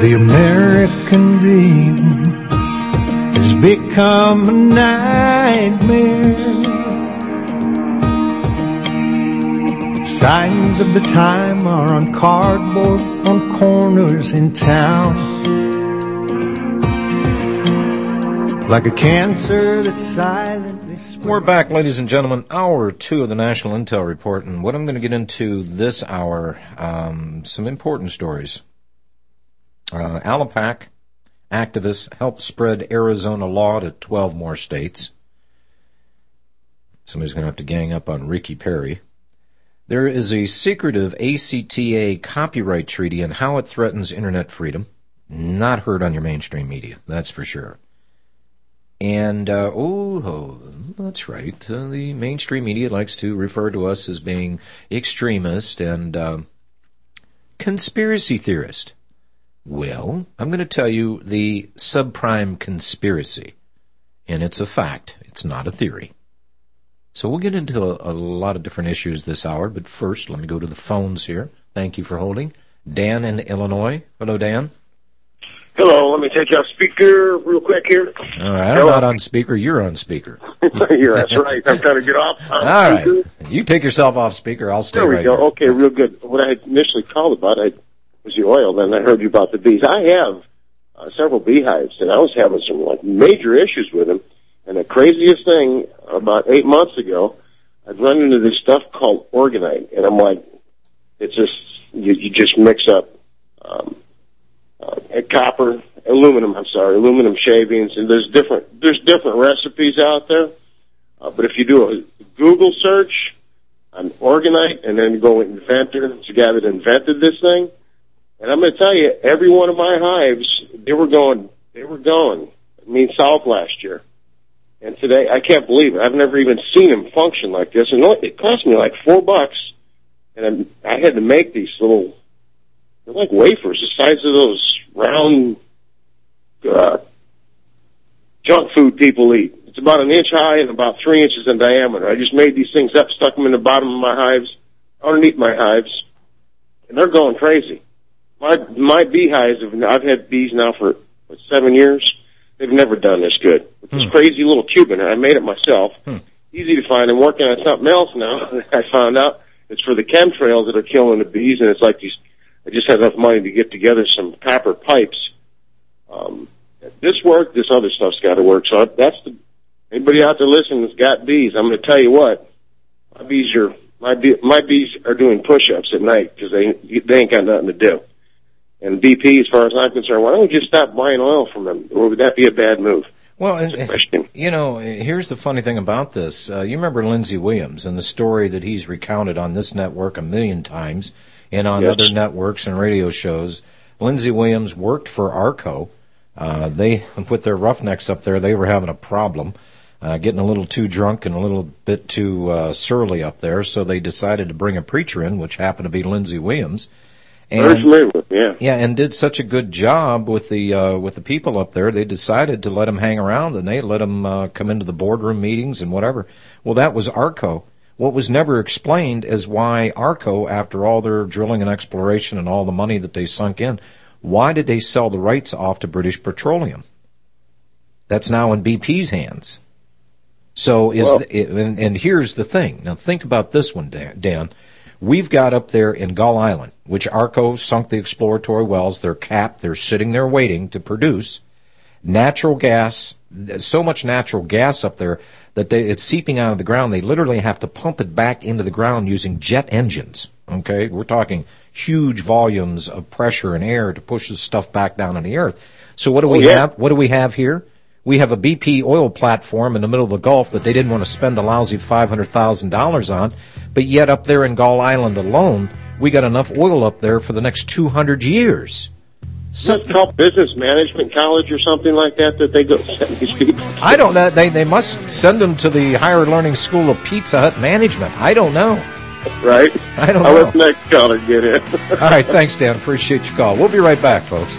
The American dream has become a nightmare. Signs of the time are on cardboard on corners in town, like a cancer that's silently spread. We're back, ladies and gentlemen, hour 2 of the National Intel Report, and what I'm going to get into this hour, some important stories. Allapack activists helped spread Arizona law to 12 more states. Somebody's going to have to gang up on Ricky Perry. There is a secretive ACTA copyright treaty and how it threatens internet freedom. Not heard on your mainstream media, that's for sure. And, that's right, the mainstream media likes to refer to us as being extremist and conspiracy theorist. Well, I'm going to tell you the subprime conspiracy, and it's a fact. It's not a theory. So we'll get into a lot of different issues this hour, but first, let me go to the phones here. Thank you for holding. Dan in Illinois. Hello, Dan. Hello, let me take you off speaker real quick here. All right, I'm not on speaker. You're on speaker. Yeah, that's right. I'm trying to get off. All right. You take yourself off speaker. I'll stay right here. There we go. Okay, real good. What I initially called about was the oil, then I heard you about the bees. I have several beehives, and I was having some major issues with them. And the craziest thing, about 8 months ago, I'd run into this stuff called organite, and I'm like, it's just you just mix up aluminum shavings, and there's different recipes out there. But if you do a Google search on organite and then go inventor, it's the guy that invented this thing. And I'm going to tell you, every one of my hives, they were going south last year. And today, I can't believe it. I've never even seen them function like this. And it cost me like $4. And I had to make these they're like wafers, the size of those round junk food people eat. It's about an inch high and about 3 inches in diameter. I just made these things up, stuck them in the bottom of my hives, underneath my hives, and they're going crazy. My beehives, I've had bees now for 7 years. They've never done this good. With this crazy little Cuban, I made it myself. Easy to find. I'm working on something else now. I found out it's for the chemtrails that are killing the bees, and it's like these. I just had enough money to get together some copper pipes. This worked. This other stuff's got to work. So anybody out there listening that's got bees, I'm going to tell you what. My bees are doing push-ups at night because they ain't got nothing to do. And BP, as far as I'm concerned, why don't we just stop buying oil from them? Or would that be a bad move? Well, here's the funny thing about this. You remember Lindsey Williams and the story that he's recounted on this network 1 million times and on other networks and radio shows. Lindsey Williams worked for ARCO. They, with their roughnecks up there, they were having a problem, getting a little too drunk and a little bit too surly up there, so they decided to bring a preacher in, which happened to be Lindsey Williams. And did such a good job with the people up there. They decided to let him hang around, and they let him come into the boardroom meetings and whatever. Well, that was ARCO. What was never explained is why ARCO, after all their drilling and exploration and all the money that they sunk in, why did they sell the rights off to British Petroleum? That's now in BP's hands. So and here's the thing. Now think about this one, Dan. We've got up there in Gull Island, which ARCO sunk the exploratory wells. They're capped. They're sitting there waiting to produce natural gas. There's so much natural gas up there that it's seeping out of the ground. They literally have to pump it back into the ground using jet engines. Okay, we're talking huge volumes of pressure and air to push this stuff back down in the earth. So what do we have? What do we have here? We have a BP oil platform in the middle of the Gulf that they didn't want to spend a lousy $500,000 on, but yet up there in Gull Island alone, we got enough oil up there for the next 200 years. It's called business management college or something like that they go send these people. I don't know. They must send them to the higher learning school of Pizza Hut management. I don't know. Right? I don't know. I'll let the next caller get in. All right. Thanks, Dan. Appreciate your call. We'll be right back, folks.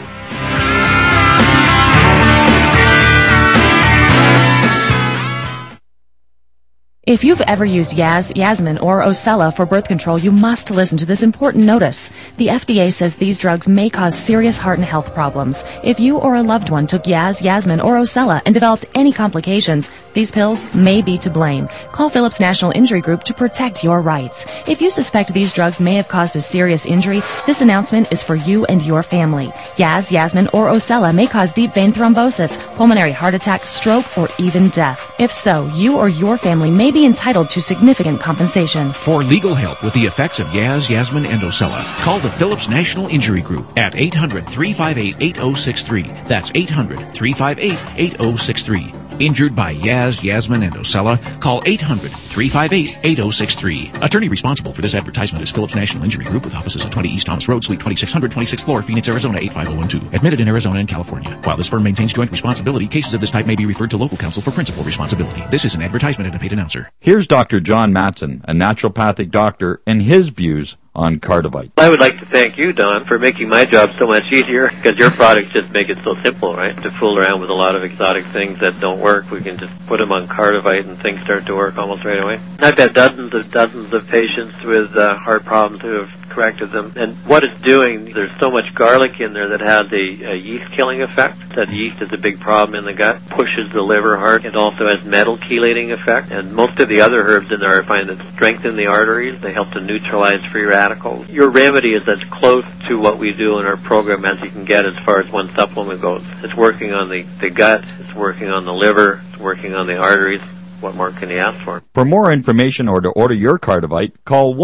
If you've ever used Yaz, Yasmin, or Ocella for birth control, you must listen to this important notice. The FDA says these drugs may cause serious heart and health problems. If you or a loved one took Yaz, Yasmin, or Ocella and developed any complications, these pills may be to blame. Call Phillips National Injury Group to protect your rights. If you suspect these drugs may have caused a serious injury, this announcement is for you and your family. Yaz, Yasmin, or Ocella may cause deep vein thrombosis, pulmonary heart attack, stroke, or even death. If so, you or your family may be entitled to significant compensation. For legal help with the effects of Yaz, Yasmin, and Ocella, call the Phillips National Injury Group at 800-358-8063. That's 800-358-8063. Injured by Yaz, Yasmin, and Ocella? Call 800-358-8063. Attorney responsible for this advertisement is Phillips National Injury Group with offices at 20 East Thomas Road, Suite 2600, 26th floor, Phoenix, Arizona, 85012. Admitted in Arizona and California. While this firm maintains joint responsibility, cases of this type may be referred to local counsel for principal responsibility. This is an advertisement and a paid announcer. Here's Dr. John Matson, a naturopathic doctor, and his views on Cardivite. I would like to thank you, Don, for making my job so much easier, because your products just make it so simple, right? To fool around with a lot of exotic things that don't work, we can just put them on Cardivite and things start to work almost right away. I've had dozens of patients with heart problems who have corrected them, and what it's doing, there's so much garlic in there that has a yeast-killing effect. That yeast is a big problem in the gut, pushes the liver hard. It also has metal chelating effect, and most of the other herbs in there I find that strengthen the arteries. They help to neutralize free radicals. Your remedy is as close to what we do in our program as you can get as far as one supplement goes. It's working on the gut, it's working on the liver, it's working on the arteries. What more can you ask for? For more information or to order your Cardivite, call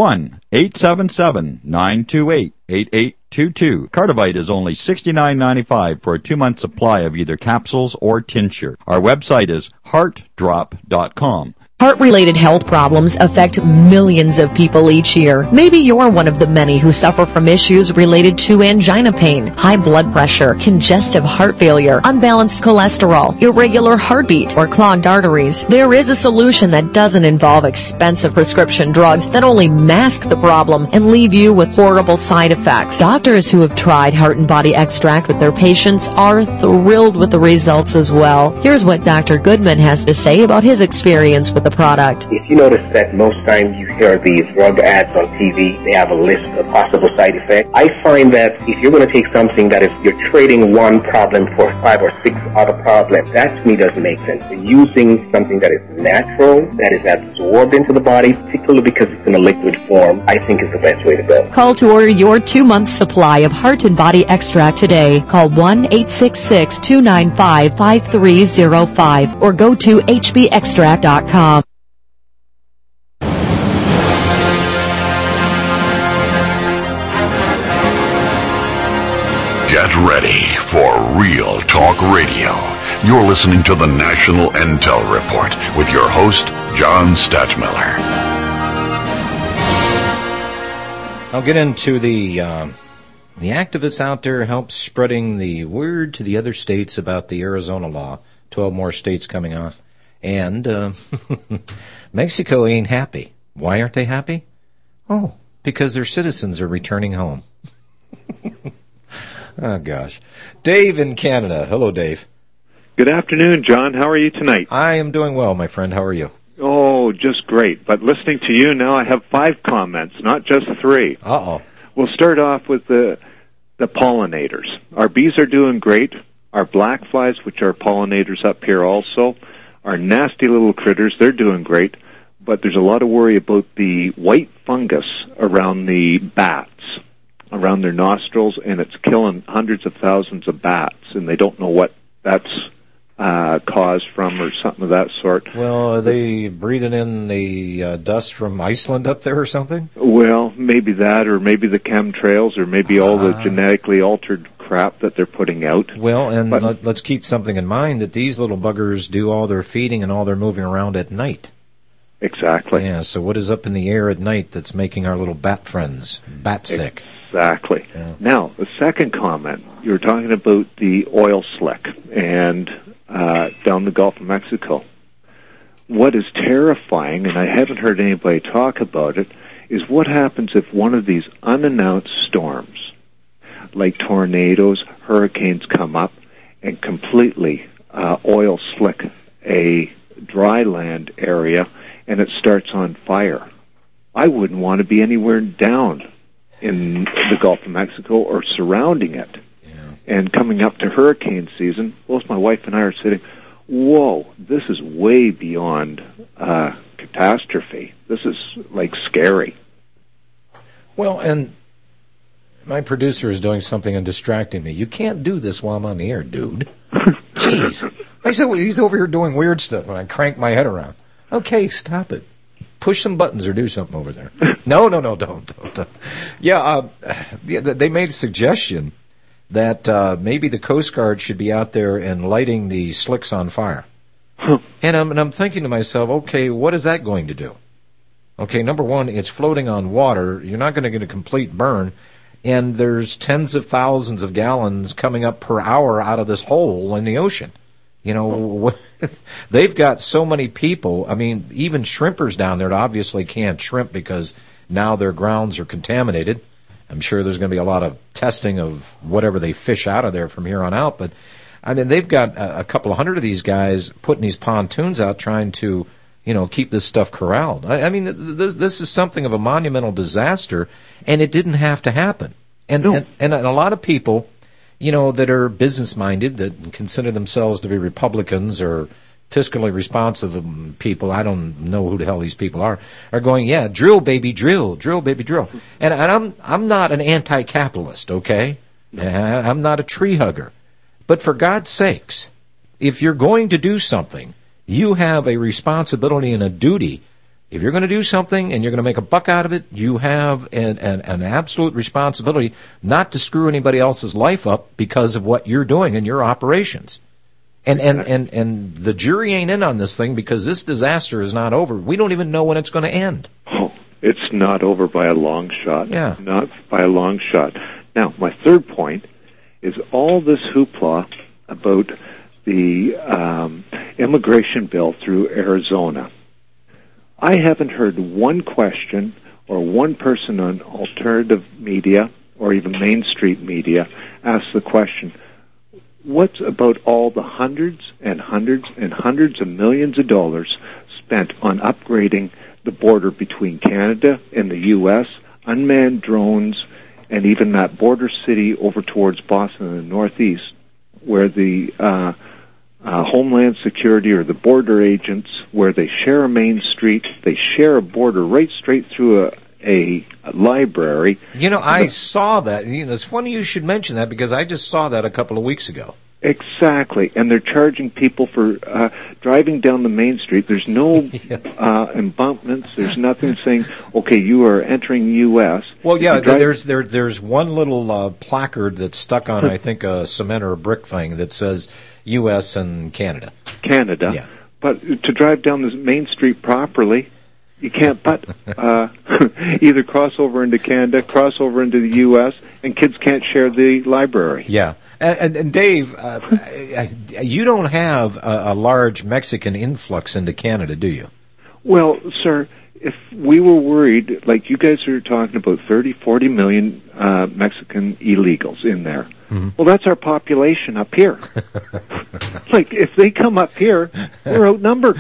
1-877-928-8822. Cardivite is only $69.95 for a 2-month supply of either capsules or tincture. Our website is heartdrop.com. Heart-related health problems affect millions of people each year. Maybe you're one of the many who suffer from issues related to angina pain, high blood pressure, congestive heart failure, unbalanced cholesterol, irregular heartbeat, or clogged arteries. There is a solution that doesn't involve expensive prescription drugs that only mask the problem and leave you with horrible side effects. Doctors who have tried Heart and Body Extract with their patients are thrilled with the results as well. Here's what Dr. Goodman has to say about his experience with the product. If you notice that most times you hear these drug ads on TV, they have a list of possible side effects. I find that if you're going to take something that is, you're trading one problem for 5 or 6 other problems, that to me doesn't make sense. You're using something that is natural, that is absorbed into the body, particularly because it's in a liquid form, I think is the best way to go. Call to order your 2-month supply of Heart and Body Extract today. Call 1-866-295-5305 or go to hbextract.com. Get ready for Real Talk Radio. You're listening to the National Intel Report with your host, John Stachmiller. I'll get into the activists out there help spreading the word to the other states about the Arizona law. 12 more states coming on. And Mexico ain't happy. Why aren't they happy? Oh, because their citizens are returning home. Oh, gosh. Dave in Canada. Hello, Dave. Good afternoon, John. How are you tonight? I am doing well, my friend. How are you? Oh, just great. But listening to you now, I have 5 comments, not just 3. Uh-oh. We'll start off with the pollinators. Our bees are doing great. Our black flies, which are pollinators up here also, are nasty little critters. They're doing great. But there's a lot of worry about the white fungus around the bats, around their nostrils, and it's killing hundreds of thousands of bats, and they don't know what that's caused from or something of that sort. Well, are they breathing in the dust from Iceland up there or something? Well, maybe that, or maybe the chemtrails, or maybe all the genetically altered crap that they're putting out. Well, and let's keep something in mind, that these little buggers do all their feeding and all their moving around at night. Exactly. Yeah, so what is up in the air at night that's making our little bat friends bat sick? Exactly. Yeah. Now, the second comment, you were talking about the oil slick and down the Gulf of Mexico. What is terrifying, and I haven't heard anybody talk about it, is what happens if one of these unannounced storms, like tornadoes, hurricanes, come up and completely oil slick a dry land area, and it starts on fire. I wouldn't want to be anywhere down in the Gulf of Mexico or surrounding it. Yeah. And coming up to hurricane season, both my wife and I are sitting, whoa, this is way beyond catastrophe. This is like scary. Well, and my producer is doing something and distracting me. You can't do this while I'm on the air, dude. Jeez. I said, well, he's over here doing weird stuff when I crank my head around. Okay, stop it. Push some buttons or do something over there. No, don't. Yeah, they made a suggestion that maybe the Coast Guard should be out there and lighting the slicks on fire. And I'm thinking to myself, okay, what is that going to do? Okay, number one, it's floating on water. You're not going to get a complete burn. And there's tens of thousands of gallons coming up per hour out of this hole in the ocean. You know, they've got so many people. I mean, even shrimpers down there obviously can't shrimp because now their grounds are contaminated. I'm sure there's going to be a lot of testing of whatever they fish out of there from here on out. But, I mean, they've got a couple of hundred of these guys putting these pontoons out trying to, you know, keep this stuff corralled. I mean, this is something of a monumental disaster, and it didn't have to happen. And a lot of people, you know, that are business-minded, that consider themselves to be Republicans or fiscally responsive people, I don't know who the hell these people are going, yeah, drill, baby, drill, baby, drill. And I'm not an anti-capitalist, okay? I'm not a tree hugger. But for God's sakes, if you're going to do something, you have a responsibility and a duty. If you're going to do something and you're going to make a buck out of it, you have an absolute responsibility not to screw anybody else's life up because of what you're doing in your operations. And the jury ain't in on this thing because this disaster is not over. We don't even know when it's going to end. Oh, it's not over by a long shot. Yeah. Not by a long shot. Now, my third point is all this hoopla about the immigration bill through Arizona. I haven't heard one question or one person on alternative media or even Main Street media ask the question, what's about all the hundreds and hundreds and hundreds of millions of dollars spent on upgrading the border between Canada and the U.S., unmanned drones, and even that border city over towards Boston in the Northeast, where the Homeland Security or the border agents, where they share a main street, they share a border right straight through a library. You know, I saw that. You know, it's funny you should mention that because I just saw that a couple of weeks ago. Exactly, and they're charging people for driving down the main street. There's no embankments. There's nothing saying, "Okay, you are entering U.S." Well, yeah, there's one little placard that's stuck on, I think, a cement or a brick thing that says U.S. and Canada. Canada, yeah. But to drive down this main street properly, you can't but either cross over into Canada, cross over into the U.S., and kids can't share the library. Yeah. And Dave, you don't have a large Mexican influx into Canada, do you? Well, sir, if we were worried, like you guys are talking about 30, 40 million Mexican illegals in there. Mm-hmm. Well, that's our population up here. Like, if they come up here, we're outnumbered.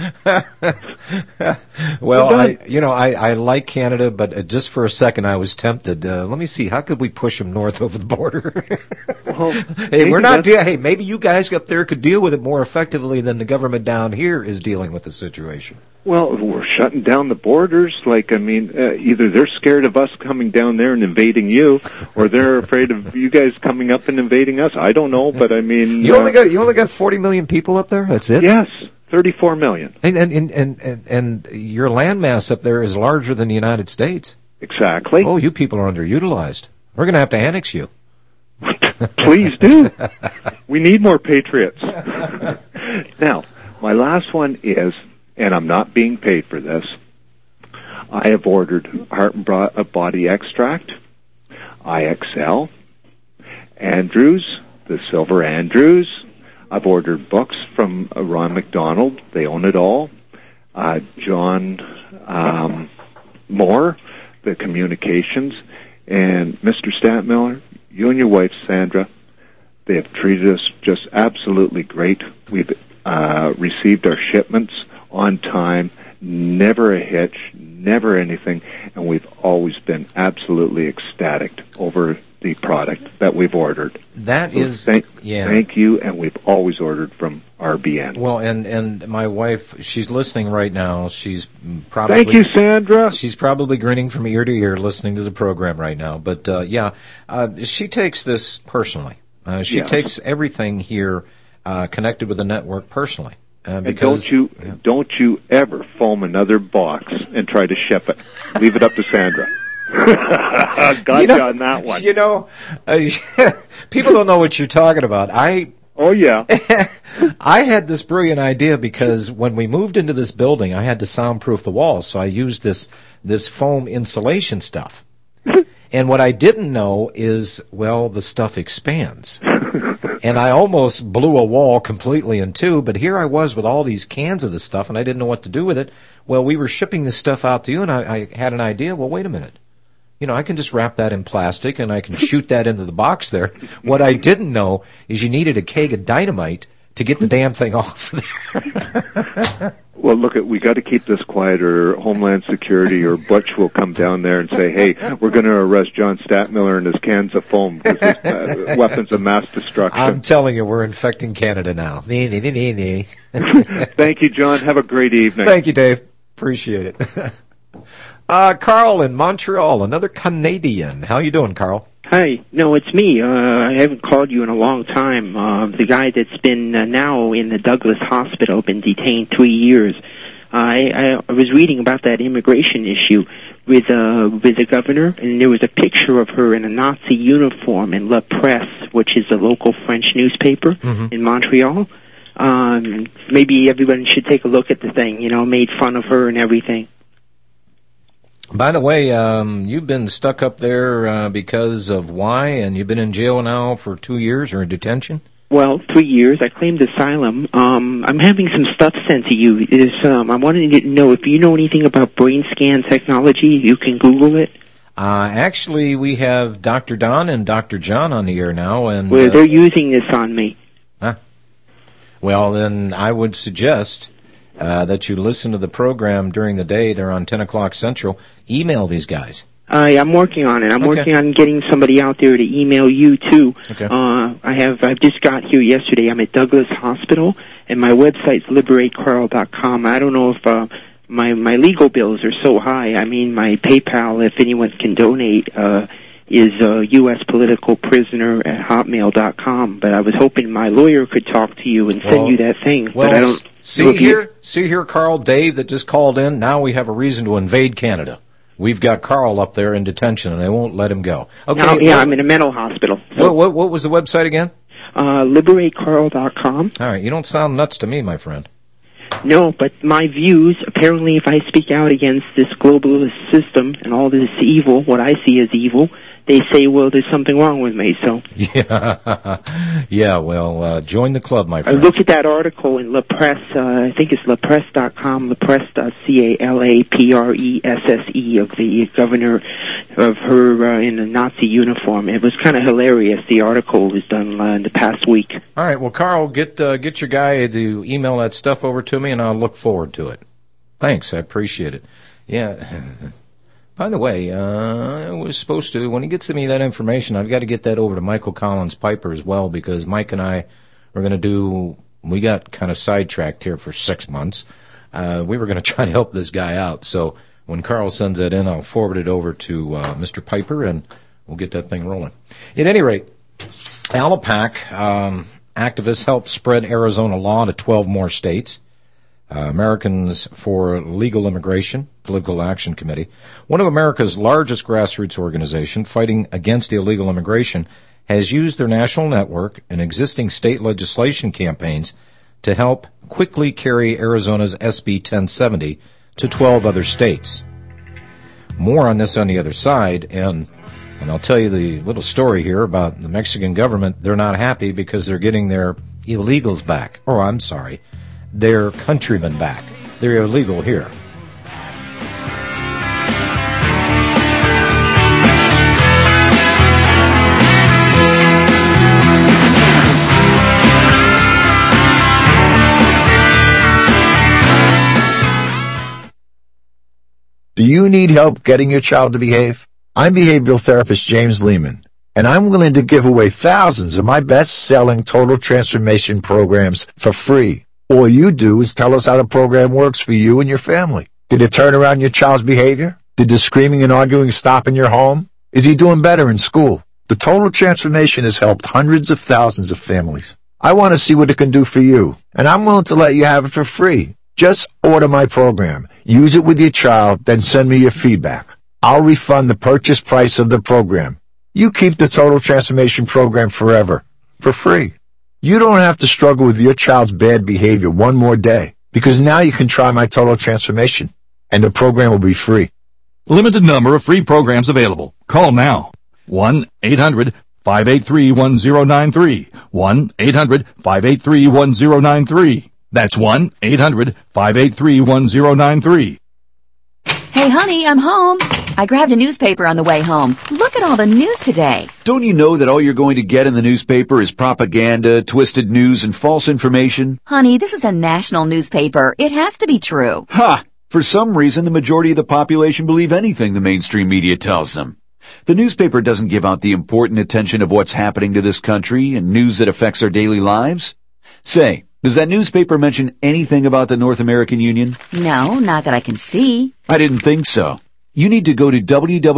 Well, I like Canada, but just for a second I was tempted. Let me see, how could we push them north over the border? Well, hey, maybe you guys up there could deal with it more effectively than the government down here is dealing with the situation. Well, we're shutting down the borders. Like, I mean, either they're scared of us coming down there and invading you, or they're afraid of you guys coming up and invading us. I don't know, but I mean, you only got 40 million people up there. That's it. Yes, 34 million. And your landmass up there is larger than the United States. Exactly. Oh, you people are underutilized. We're going to have to annex you. Please do. We need more patriots. Now, my last one is, and I'm not being paid for this, I have ordered Heart and Body Extract, IXL, Andrews, the Silver Andrews. I've ordered books from Ron McDonald. They own it all. John Moore, the Communications. And Mr. Statmiller, you and your wife, Sandra, they have treated us just absolutely great. We've received our shipments on time, never a hitch, never anything, and we've always been absolutely ecstatic over the product that we've ordered. That is, thank you, and we've always ordered from RBN. Well, and my wife, she's listening right now. She's probably... Thank you, Sandra. She's probably grinning from ear to ear listening to the program right now. But, she takes this personally. She takes everything here connected with the network personally. Because, and don't you ever foam another box and try to ship it. Leave it up to Sandra. Gotcha on that one. People don't know what you're talking about. Oh, yeah. I had this brilliant idea because when we moved into this building, I had to soundproof the walls, so I used this foam insulation stuff. And what I didn't know is, the stuff expands. And I almost blew a wall completely in two, but here I was with all these cans of this stuff, and I didn't know what to do with it. Well, we were shipping this stuff out to you, and I had an idea. Well, wait a minute. I can just wrap that in plastic, and I can shoot that into the box there. What I didn't know is you needed a keg of dynamite to get the damn thing off there. Well, we got to keep this quiet, or Homeland Security or Butch will come down there and say, hey, we're going to arrest John Statmiller and his cans of foam because his weapons of mass destruction. I'm telling you, we're infecting Canada now. Thank you, John. Have a great evening. Thank you, Dave. Appreciate it. Carl in Montreal, another Canadian. How you doing, Carl? Hi. No, it's me. I haven't called you in a long time. The guy that's been now in the Douglas Hospital, been detained 3 years. I was reading about that immigration issue with the governor, and there was a picture of her in a Nazi uniform in La Presse, which is a local French newspaper in Montreal. Maybe everyone should take a look at the thing, made fun of her and everything. By the way, you've been stuck up there because of why, and you've been in jail now for 2 years or in detention? Well, 3 years. I claimed asylum. I'm having some stuff sent to you. I wanted to know if you know anything about brain scan technology. You can Google it. Actually, we have Dr. Don and Dr. John on the air now, and they're using this on me. Huh? Well, then I would suggest that you listen to the program during the day. They're on 10 o'clock Central. Email these guys. I'm working on it. I'm working on getting somebody out there to email you too. Okay. I've just got here yesterday. I'm at Douglas Hospital, and my website's liberatecarl.com. I don't know if my legal bills are so high. I mean, my PayPal, if anyone can donate, is U.S. political prisoner at hotmail.com. But I was hoping my lawyer could talk to you and send you that thing. Well, but I don't. See here, Carl, Dave that just called in. Now we have a reason to invade Canada. We've got Carl up there in detention, and they won't let him go. Okay. Now, I'm in a mental hospital. So. What was the website again? LiberateCarl.com. All right. You don't sound nuts to me, my friend. No, but my views, apparently if I speak out against this globalist system and all this evil, what I see as evil, they say, well, there's something wrong with me, so. Yeah, well, join the club, my friend. I look at that article in La Presse, I think it's lapresse.com, lapresse.CALAPRESSE, of the governor of her in a Nazi uniform. It was kind of hilarious. The article was done in the past week. All right, well, Carl, get your guy to email that stuff over to me, and I'll look forward to it. Thanks, I appreciate it. Yeah. By the way, I was supposed to, when he gets to me that information, I've got to get that over to Michael Collins Piper as well, because Mike and I are going to we got kind of sidetracked here for 6 months. We were going to try to help this guy out. So when Carl sends that in, I'll forward it over to Mr. Piper, and we'll get that thing rolling. At any rate, Allapack activists helped spread Arizona law to 12 more states. Americans for Legal Immigration, Political Action Committee, one of America's largest grassroots organizations fighting against illegal immigration, has used their national network and existing state legislation campaigns to help quickly carry Arizona's SB 1070 to 12 other states. More on this on the other side, and I'll tell you the little story here about the Mexican government. They're not happy because they're getting their illegals back. Or, I'm sorry, their countrymen back. They're illegal here. Do you need help getting your child to behave? I'm behavioral therapist James Lehman, and I'm willing to give away thousands of my best-selling total transformation programs for free. All you do is tell us how the program works for you and your family. Did it turn around your child's behavior? Did the screaming and arguing stop in your home? Is he doing better in school? The total transformation has helped hundreds of thousands of families. I want to see what it can do for you, and I'm willing to let you have it for free. Just order my program, use it with your child, then send me your feedback. I'll refund the purchase price of the program. You keep the Total Transformation Program forever, for free. You don't have to struggle with your child's bad behavior one more day, because now you can try my Total Transformation, and the program will be free. Limited number of free programs available. Call now. 1-800-583-1093. 1-800-583-1093. That's 1-800-583-1093. Hey, honey, I'm home. I grabbed a newspaper on the way home. Look at all the news today. Don't you know that all you're going to get in the newspaper is propaganda, twisted news, and false information? Honey, this is a national newspaper. It has to be true. Ha! For some reason, the majority of the population believe anything the mainstream media tells them. The newspaper doesn't give out the important attention of what's happening to this country and news that affects our daily lives. Say, does that newspaper mention anything about the North American Union? No, not that I can see. I didn't think so. You need to go to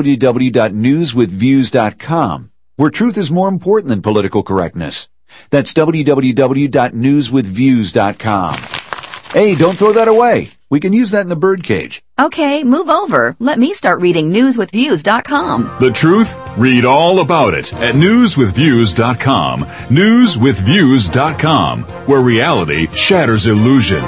www.newswithviews.com, where truth is more important than political correctness. That's www.newswithviews.com. Hey, don't throw that away. We can use that in the birdcage. Okay, move over. Let me start reading newswithviews.com. The truth? Read all about it at newswithviews.com. Newswithviews.com, where reality shatters illusion.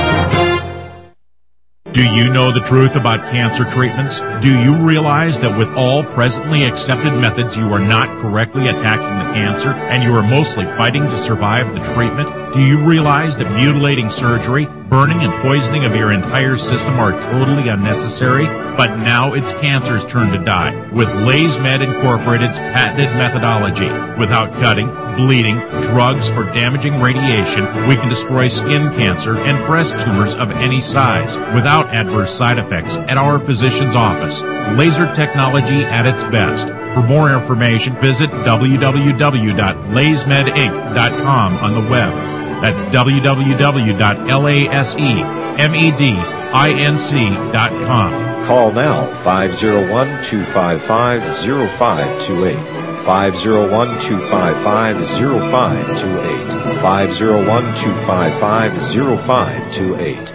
Do you know the truth about cancer treatments? Do you realize that with all presently accepted methods, you are not correctly attacking the cancer and you are mostly fighting to survive the treatment? Do you realize that mutilating surgery, burning and poisoning of your entire system are totally unnecessary? But now it's cancer's turn to die with LaysMed Incorporated's patented methodology. Without cutting, bleeding, drugs, or damaging radiation, we can destroy skin cancer and breast tumors of any size without adverse side effects at our physician's office. Laser technology at its best. For more information, visit www.laysmedinc.com on the web. That's www.laysmedinc.com. Call now, 501-255-0528. 501-255-0528. 501-255-0528.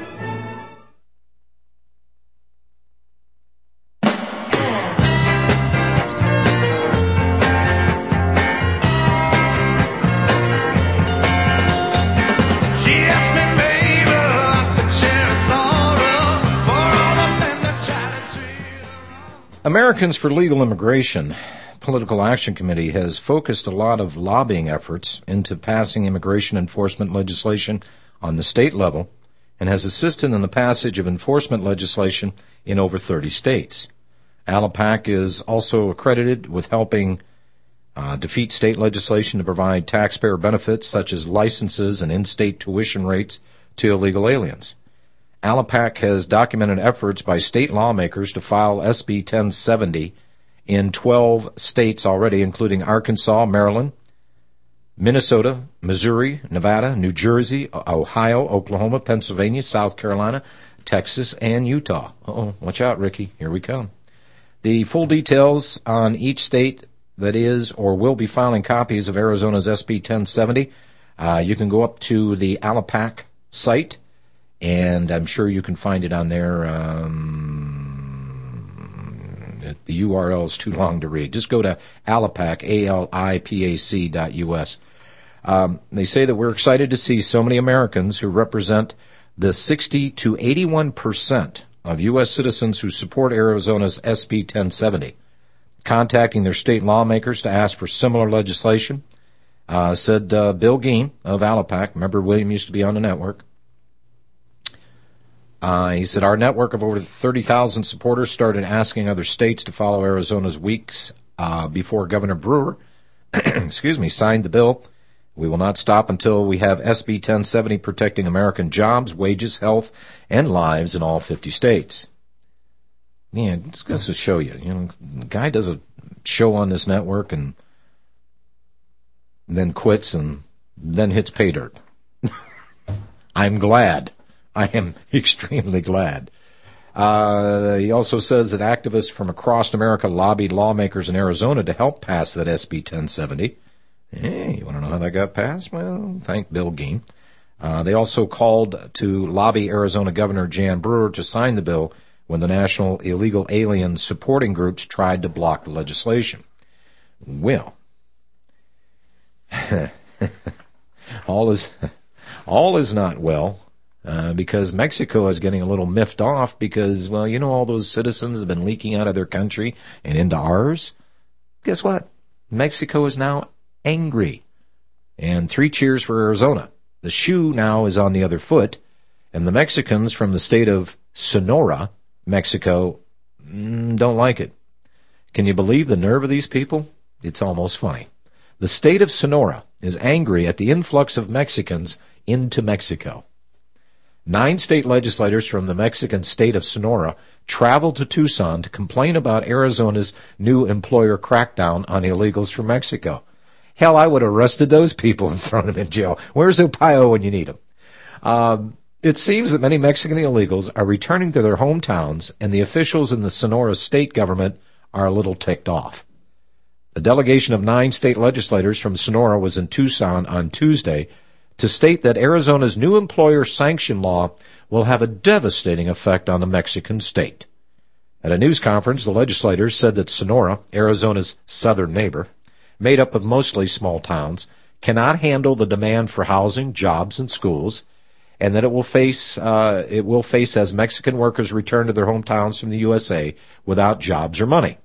Americans for Legal Immigration Political Action Committee has focused a lot of lobbying efforts into passing immigration enforcement legislation on the state level and has assisted in the passage of enforcement legislation in over 30 states. ALAPAC is also accredited with helping defeat state legislation to provide taxpayer benefits such as licenses and in-state tuition rates to illegal aliens. ALAPAC has documented efforts by state lawmakers to file SB 1070 in 12 states already, including Arkansas, Maryland, Minnesota, Missouri, Nevada, New Jersey, Ohio, Oklahoma, Pennsylvania, South Carolina, Texas, and Utah. Uh-oh, watch out, Ricky. Here we come. The full details on each state that is or will be filing copies of Arizona's SB 1070, you can go up to the ALAPAC site, and I'm sure you can find it on there. The URL is too long to read. Just go to ALAPAC, ALIPAC.us. They say that we're excited to see so many Americans who represent the 60 to 81% of U.S. citizens who support Arizona's SB 1070 contacting their state lawmakers to ask for similar legislation, said Bill Geen of ALAPAC. Remember, William used to be on the network. He said, our network of over 30,000 supporters started asking other states to follow Arizona's weeks before Governor Brewer signed the bill. We will not stop until we have SB 1070 protecting American jobs, wages, health, and lives in all 50 states. Man, this goes to show you. The guy does a show on this network and then quits and then hits pay dirt. I'm glad. I am extremely glad. He also says that activists from across America lobbied lawmakers in Arizona to help pass that SB 1070. Hey, you want to know how that got passed? Well, thank Bill Geen. They also called to lobby Arizona Governor Jan Brewer to sign the bill when the National Illegal Alien supporting groups tried to block the legislation. Well, all is not well. Because Mexico is getting a little miffed off because, well, all those citizens have been leaking out of their country and into ours. Guess what? Mexico is now angry. And 3 cheers for Arizona. The shoe now is on the other foot, and the Mexicans from the state of Sonora, Mexico, don't like it. Can you believe the nerve of these people? It's almost funny. The state of Sonora is angry at the influx of Mexicans into Mexico. 9 state legislators from the Mexican state of Sonora traveled to Tucson to complain about Arizona's new employer crackdown on illegals from Mexico. Hell, I would have arrested those people and thrown them in jail. Where's Upio when you need them? It seems that many Mexican illegals are returning to their hometowns, and the officials in the Sonora state government are a little ticked off. A delegation of 9 state legislators from Sonora was in Tucson on Tuesday to state that Arizona's new employer sanction law will have a devastating effect on the Mexican state. At a news conference, the legislators said that Sonora, Arizona's southern neighbor, made up of mostly small towns, cannot handle the demand for housing, jobs, and schools, and that it will face as Mexican workers return to their hometowns from the USA without jobs or money.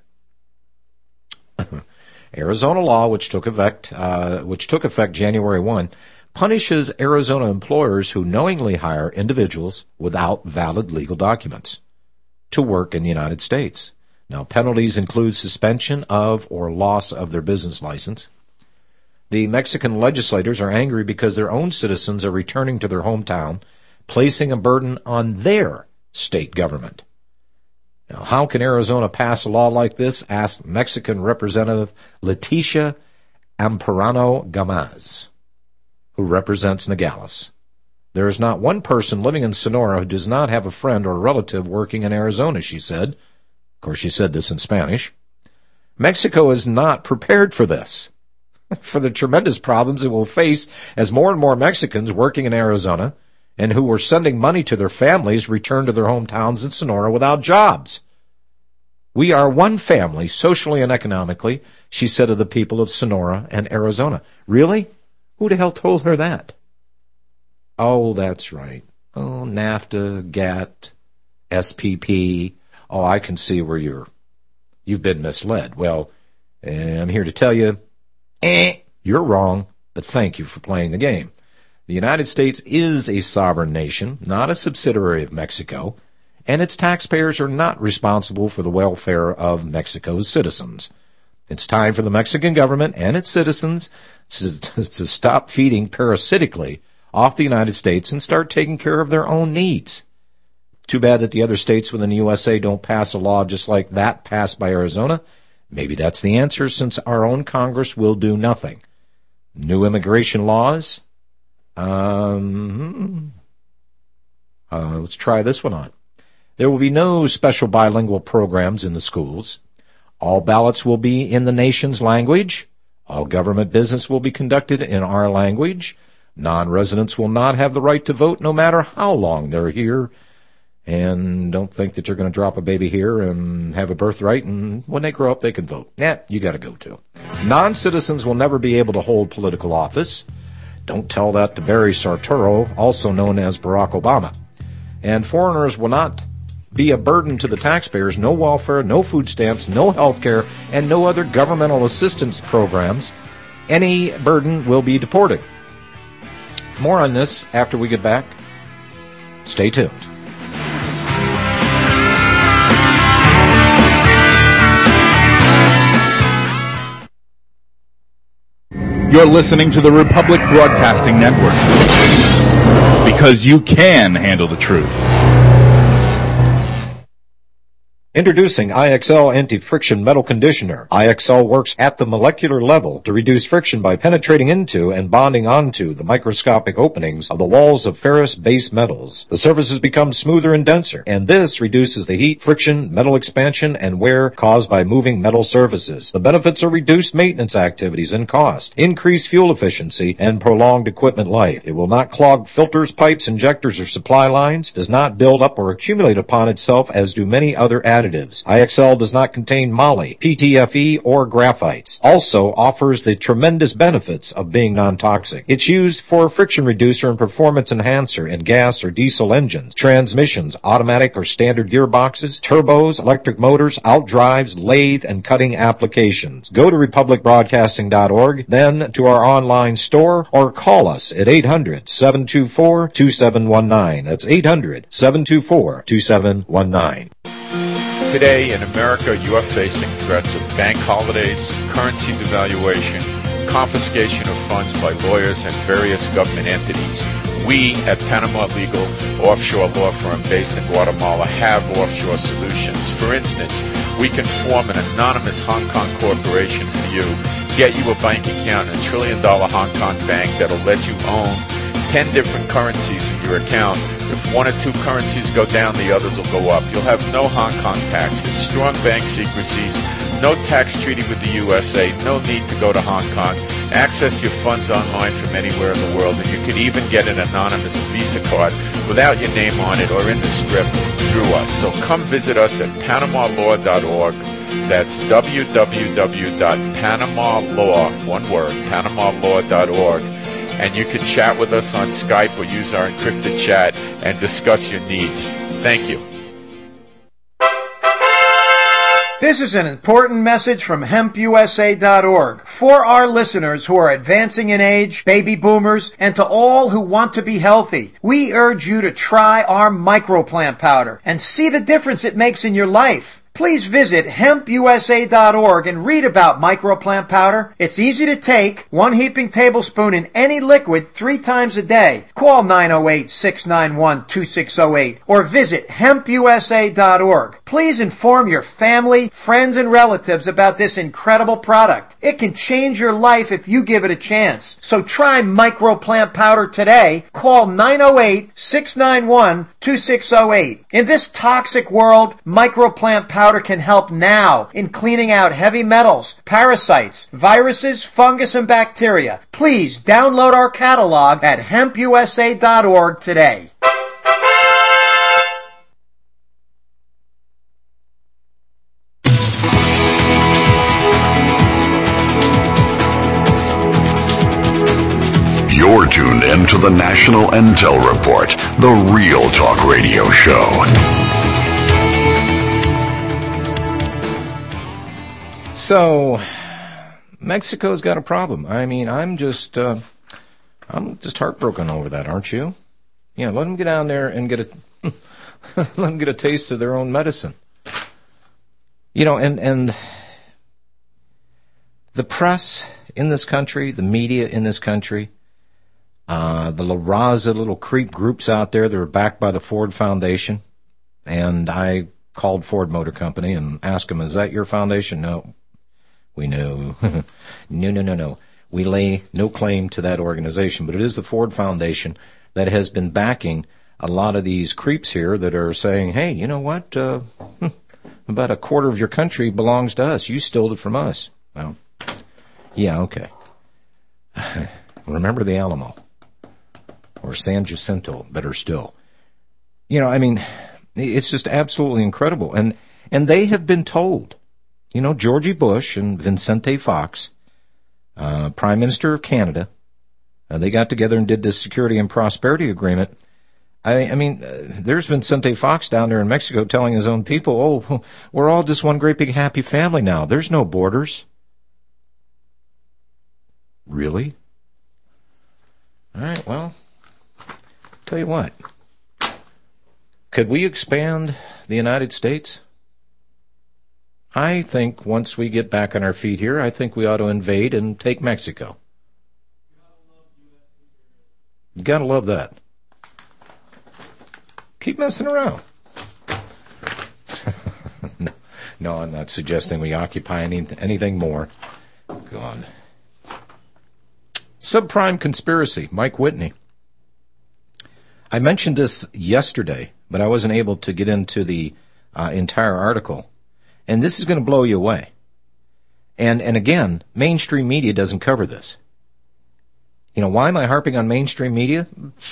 Arizona law, which took effect January 1, punishes Arizona employers who knowingly hire individuals without valid legal documents to work in the United States. Now, penalties include suspension of or loss of their business license. The Mexican legislators are angry because their own citizens are returning to their hometown, placing a burden on their state government. Now, how can Arizona pass a law like this? Asked Mexican Representative Leticia Amparano Gamaz, who represents Nogales. There is not one person living in Sonora who does not have a friend or relative working in Arizona, she said. Of course, she said this in Spanish. Mexico is not prepared for this, for the tremendous problems it will face as more and more Mexicans working in Arizona and who were sending money to their families return to their hometowns in Sonora without jobs. We are one family, socially and economically, she said to the people of Sonora and Arizona. Really? Who the hell told her that? Oh, that's right. Oh, NAFTA, GATT, SPP. Oh, I can see where you've been misled. Well, I'm here to tell you, you're wrong, but thank you for playing the game. The United States is a sovereign nation, not a subsidiary of Mexico, and its taxpayers are not responsible for the welfare of Mexico's citizens. It's time for the Mexican government and its citizens to stop feeding parasitically off the United States and start taking care of their own needs. Too bad that the other states within the USA don't pass a law just like that passed by Arizona. Maybe that's the answer, since our own Congress will do nothing. New immigration laws? Let's try this one on. There will be no special bilingual programs in the schools. All ballots will be in the nation's language. All government business will be conducted in our language. Non-residents will not have the right to vote no matter how long they're here. And don't think that you're going to drop a baby here and have a birthright, and when they grow up they can vote. You got to go too. Non-citizens will never be able to hold political office. Don't tell that to Barry Sarturo, also known as Barack Obama. And foreigners will not be a burden to the taxpayers. No welfare, no food stamps, no health care, and no other governmental assistance programs. Any burden will be deported. More on this after we get back. Stay tuned. You're listening to the Republic Broadcasting Network, because you can handle the truth. Introducing IXL Anti-Friction Metal Conditioner. IXL works at the molecular level to reduce friction by penetrating into and bonding onto the microscopic openings of the walls of ferrous base metals. The surfaces become smoother and denser, and this reduces the heat, friction, metal expansion, and wear caused by moving metal surfaces. The benefits are reduced maintenance activities and cost, increased fuel efficiency, and prolonged equipment life. It will not clog filters, pipes, injectors, or supply lines, does not build up or accumulate upon itself as do many other additives. IXL does not contain moly, PTFE, or graphites. Also offers the tremendous benefits of being non-toxic. It's used for friction reducer and performance enhancer in gas or diesel engines, transmissions, automatic or standard gearboxes, turbos, electric motors, outdrives, lathe, and cutting applications. Go to republicbroadcasting.org, then to our online store, or call us at 800-724-2719. That's 800-724-2719. Today in America, you are facing threats of bank holidays, currency devaluation, confiscation of funds by lawyers and various government entities. We at Panama Legal, offshore law firm based in Guatemala, have offshore solutions. For instance, we can form an anonymous Hong Kong corporation for you, get you a bank account in a $1 trillion Hong Kong bank that'll let you own 10 different currencies in your account. If one or two currencies go down, the others will go up. You'll have no Hong Kong taxes, strong bank secrecies, no tax treaty with the USA, no need to go to Hong Kong. Access your funds online from anywhere in the world, and you can even get an anonymous Visa card without your name on it or in the script through us. So come visit us at PanamaLaw.org. That's www.panamalaw, one word, PanamaLaw.org. And you can chat with us on Skype or use our encrypted chat and discuss your needs. Thank you. This is an important message from HempUSA.org for our listeners who are advancing in age, baby boomers, and to all who want to be healthy. We urge you to try our microplant powder and see the difference it makes in your life. Please visit HempUSA.org and read about microplant powder. It's easy to take, 1 heaping tablespoon in any liquid 3 times a day. Call 908-691-2608 or visit HempUSA.org. Please inform your family, friends, and relatives about this incredible product. It can change your life if you give it a chance. So try microplant powder today. Call 908-691-2608. In this toxic world, microplant powder can help now in cleaning out heavy metals, parasites, viruses, fungus, and bacteria. Please download our catalog at HempUSA.org today. You're tuned in to the National Intel Report, the Real Talk Radio Show. So, Mexico's got a problem. I mean, I'm just heartbroken over that, aren't you? Yeah, let them get down there and get let them get a taste of their own medicine. You know, and the press in this country, the media in this country, the La Raza little creep groups out there that are backed by the Ford Foundation, and I called Ford Motor Company and asked them, is that your foundation? No. We know. No. We lay no claim to that organization, but it is the Ford Foundation that has been backing a lot of these creeps here that are saying, hey, you know what? About a quarter of your country belongs to us. You stole it from us. Well, yeah, okay. Remember the Alamo. Or San Jacinto, better still. You know, I mean, it's just absolutely incredible. And they have been told. You know, Georgie Bush and Vicente Fox, Prime Minister of Canada, they got together and did this Security and Prosperity Agreement. I mean, there's Vicente Fox down there in Mexico telling his own people, oh, we're all just one great big happy family now. There's no borders. Really? All right, well, tell you what. Could we expand the United States? I think once we get back on our feet here, I think we ought to invade and take Mexico. You gotta love that. Keep messing around. No. No, I'm not suggesting we occupy anything more. Go on. Subprime conspiracy, Mike Whitney. I mentioned this yesterday, but I wasn't able to get into the entire article. And this is going to blow you away. And again, mainstream media doesn't cover this. You know, why am I harping on mainstream media?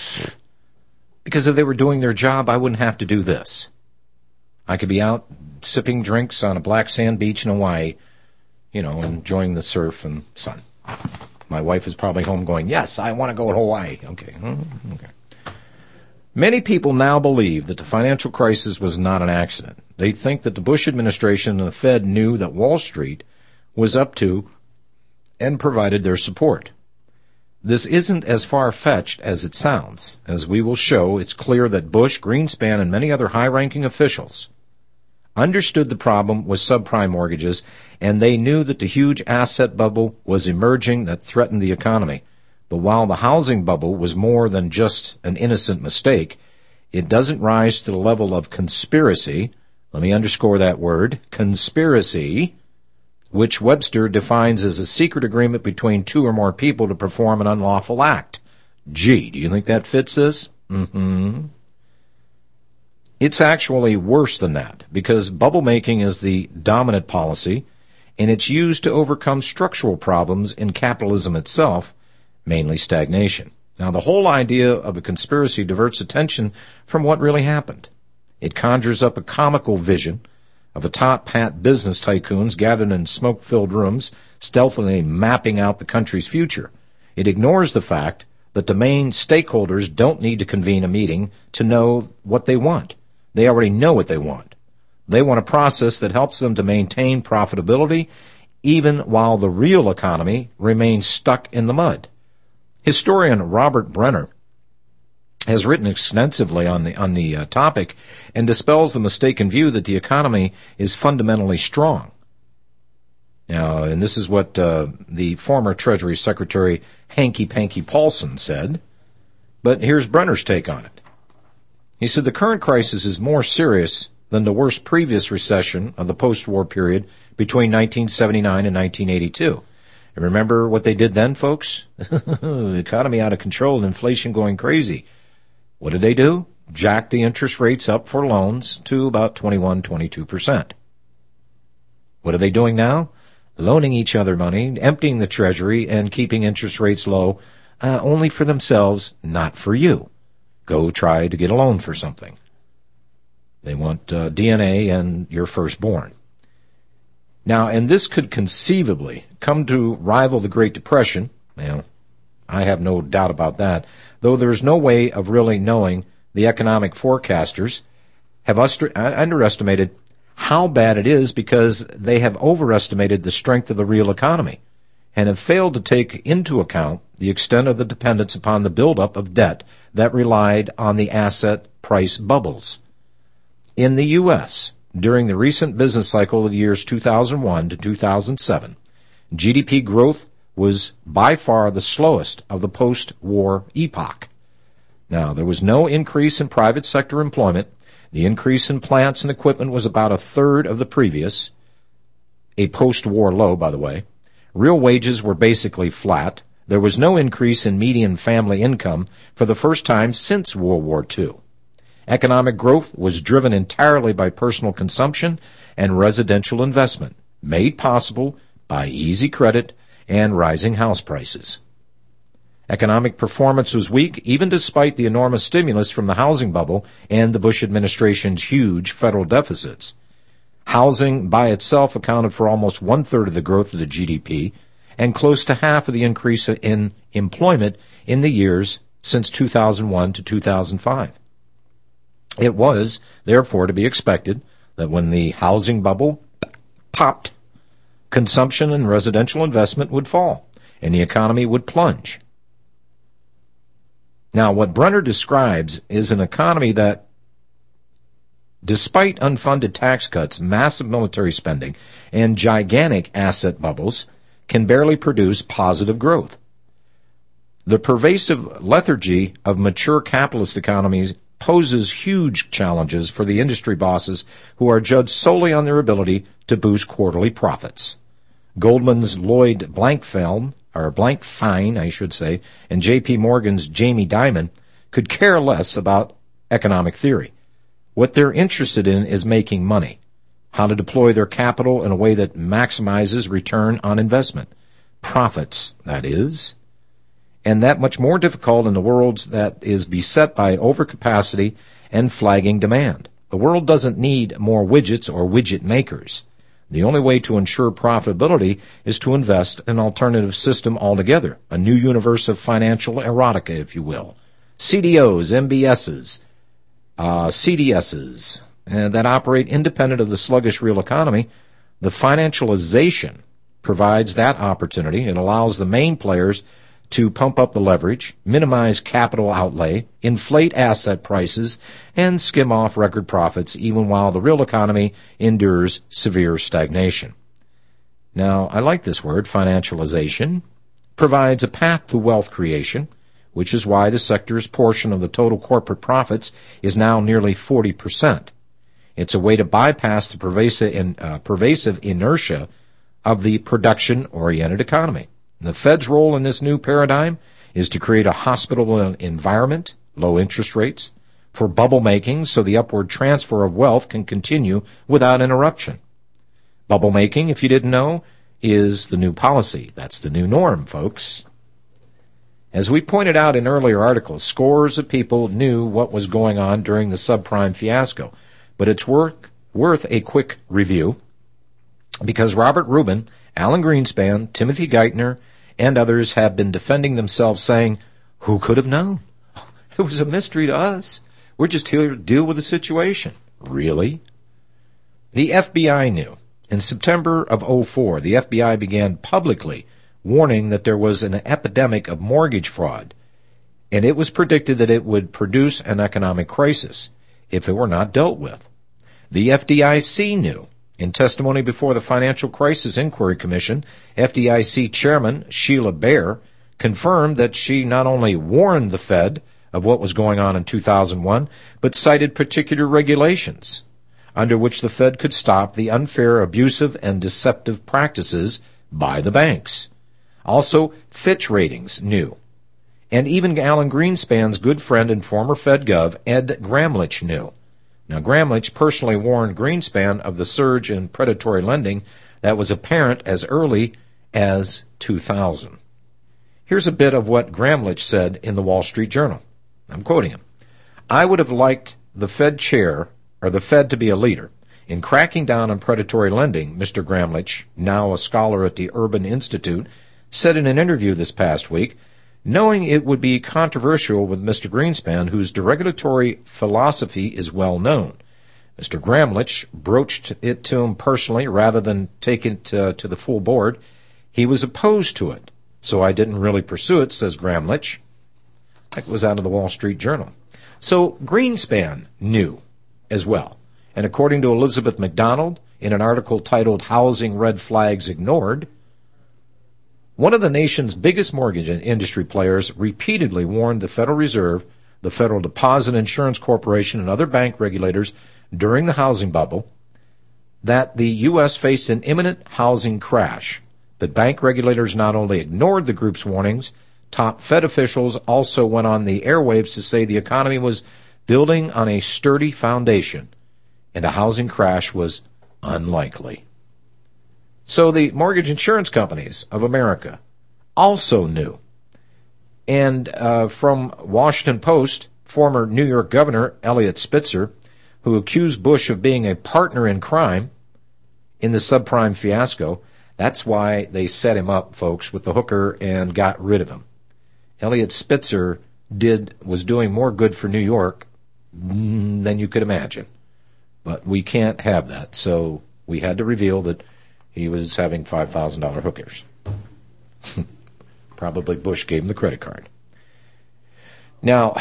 Because if they were doing their job, I wouldn't have to do this. I could be out sipping drinks on a black sand beach in Hawaii, you know, enjoying the surf and sun. My wife is probably home going, yes, I want to go to Hawaii. Okay. Okay. Many people now believe that the financial crisis was not an accident. They think that the Bush administration and the Fed knew that Wall Street was up to and provided their support. This isn't as far-fetched as it sounds. As we will show, it's clear that Bush, Greenspan, and many other high-ranking officials understood the problem with subprime mortgages, and they knew that the huge asset bubble was emerging that threatened the economy. But while the housing bubble was more than just an innocent mistake, it doesn't rise to the level of conspiracy. Let me underscore that word, conspiracy, which Webster defines as a secret agreement between two or more people to perform an unlawful act. Gee, do you think that fits this? Mm-hmm. It's actually worse than that, because bubble making is the dominant policy, and it's used to overcome structural problems in capitalism itself, mainly stagnation. Now, the whole idea of a conspiracy diverts attention from what really happened. It conjures up a comical vision of a top-hat business tycoons gathered in smoke-filled rooms, stealthily mapping out the country's future. It ignores the fact that the main stakeholders don't need to convene a meeting to know what they want. They already know what they want. They want a process that helps them to maintain profitability even while the real economy remains stuck in the mud. Historian Robert Brenner has written extensively on the topic and dispels the mistaken view that the economy is fundamentally strong. Now, and this is what the former Treasury Secretary Hanky Panky Paulson said, but here's Brenner's take on it. He said the current crisis is more serious than the worst previous recession of the post-war period between 1979 and 1982. And remember what they did then, folks? The economy out of control and inflation going crazy. What did they do? Jack the interest rates up for loans to about 21-22%. What are they doing now? Loaning each other money, emptying the treasury, and keeping interest rates low, only for themselves, not for you. Go try to get a loan for something. They want DNA and your firstborn. Now, and this could conceivably come to rival the Great Depression. Well, I have no doubt about that, though there's no way of really knowing. The economic forecasters have underestimated how bad it is because they have overestimated the strength of the real economy and have failed to take into account the extent of the dependence upon the buildup of debt that relied on the asset price bubbles. In the U.S., during the recent business cycle of the years 2001 to 2007, GDP growth was by far the slowest of the post-war epoch. Now, there was no increase in private sector employment. The increase in plants and equipment was about a third of the previous, a post-war low, by the way. Real wages were basically flat. There was no increase in median family income for the first time since World War II. Economic growth was driven entirely by personal consumption and residential investment, made possible by easy credit and rising house prices. Economic performance was weak, even despite the enormous stimulus from the housing bubble and the Bush administration's huge federal deficits. Housing by itself accounted for almost one-third of the growth of the GDP and close to half of the increase in employment in the years since 2001 to 2005. It was, therefore, to be expected that when the housing bubble popped, consumption and residential investment would fall, and the economy would plunge. Now, what Brenner describes is an economy that, despite unfunded tax cuts, massive military spending, and gigantic asset bubbles, can barely produce positive growth. The pervasive lethargy of mature capitalist economies poses huge challenges for the industry bosses who are judged solely on their ability to boost quarterly profits. Goldman's Lloyd Blankfein, and J.P. Morgan's Jamie Dimon could care less about economic theory. What they're interested in is making money, how to deploy their capital in a way that maximizes return on investment. Profits, that is. And that much more difficult in the world that is beset by overcapacity and flagging demand. The world doesn't need more widgets or widget makers. The only way to ensure profitability is to invest in an alternative system altogether, a new universe of financial erotica, if you will. CDOs, MBSs, CDSs that operate independent of the sluggish real economy. The financialization provides that opportunity. It allows the main players to pump up the leverage, minimize capital outlay, inflate asset prices, and skim off record profits even while the real economy endures severe stagnation. Now, I like this word, financialization. Provides a path to wealth creation, which is why the sector's portion of the total corporate profits is now nearly 40%. It's a way to bypass the pervasive inertia of the production-oriented economy. And the Fed's role in this new paradigm is to create a hospitable environment, low interest rates, for bubble making so the upward transfer of wealth can continue without interruption. Bubble making, if you didn't know, is the new policy. That's the new norm, folks. As we pointed out in earlier articles, scores of people knew what was going on during the subprime fiasco, but it's worth a quick review because Robert Rubin, Alan Greenspan, Timothy Geithner, and others have been defending themselves saying, who could have known? It was a mystery to us. We're just here to deal with the situation. Really? The FBI knew. In September of 2004, the FBI began publicly warning that there was an epidemic of mortgage fraud, and it was predicted that it would produce an economic crisis if it were not dealt with. The FDIC knew. In testimony before the Financial Crisis Inquiry Commission, FDIC Chairman Sheila Bair confirmed that she not only warned the Fed of what was going on in 2001, but cited particular regulations under which the Fed could stop the unfair, abusive, and deceptive practices by the banks. Also, Fitch Ratings knew. And even Alan Greenspan's good friend and former Fed Gov, Ed Gramlich, knew. Now, Gramlich personally warned Greenspan of the surge in predatory lending that was apparent as early as 2000. Here's a bit of what Gramlich said in the Wall Street Journal. I'm quoting him. I would have liked the Fed chair, or the Fed to be a leader. In cracking down on predatory lending, Mr. Gramlich, now a scholar at the Urban Institute, said in an interview this past week, knowing it would be controversial with Mr. Greenspan, whose deregulatory philosophy is well known. Mr. Gramlich broached it to him personally rather than take it to the full board. He was opposed to it, so I didn't really pursue it, says Gramlich. That was out of the Wall Street Journal. So Greenspan knew as well. And according to Elizabeth McDonald, in an article titled Housing Red Flags Ignored, one of the nation's biggest mortgage industry players repeatedly warned the Federal Reserve, the Federal Deposit Insurance Corporation, and other bank regulators during the housing bubble that the U.S. faced an imminent housing crash. But bank regulators not only ignored the group's warnings, top Fed officials also went on the airwaves to say the economy was building on a sturdy foundation and a housing crash was unlikely. So the mortgage insurance companies of America also knew. And from Washington Post, former New York Governor Eliot Spitzer, who accused Bush of being a partner in crime in the subprime fiasco, that's why they set him up, folks, with the hooker and got rid of him. Eliot Spitzer was doing more good for New York than you could imagine. But we can't have that, so we had to reveal that he was having $5,000 hookers. Probably Bush gave him the credit card. Now,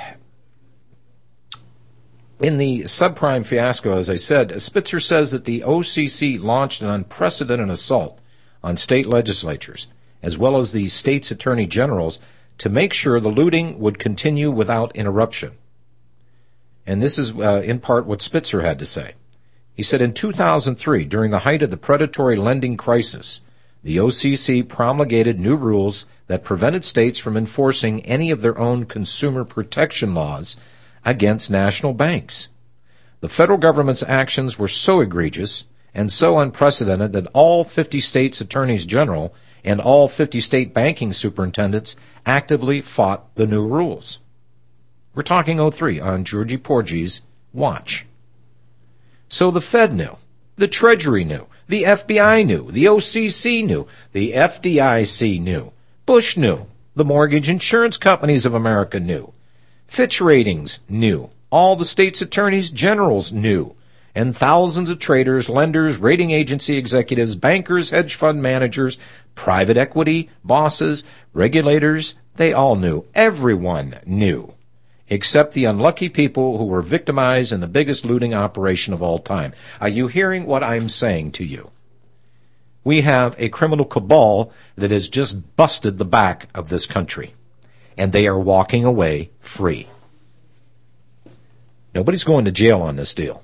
in the subprime fiasco, as I said, Spitzer says that the OCC launched an unprecedented assault on state legislatures, as well as the state's attorney generals, to make sure the looting would continue without interruption. And this is in part what Spitzer had to say. He said, in 2003, during the height of the predatory lending crisis, the OCC promulgated new rules that prevented states from enforcing any of their own consumer protection laws against national banks. The federal government's actions were so egregious and so unprecedented that all 50 states' attorneys general and all 50 state banking superintendents actively fought the new rules. We're talking 03 on Georgie Porgy's watch. So the Fed knew, the Treasury knew, the FBI knew, the OCC knew, the FDIC knew, Bush knew, the mortgage insurance companies of America knew, Fitch Ratings knew, all the states' attorneys generals knew, and thousands of traders, lenders, rating agency executives, bankers, hedge fund managers, private equity bosses, regulators, they all knew. Everyone knew, except the unlucky people who were victimized in the biggest looting operation of all time. Are you hearing what I'm saying to you? We have a criminal cabal that has just busted the back of this country, and they are walking away free. Nobody's going to jail on this deal.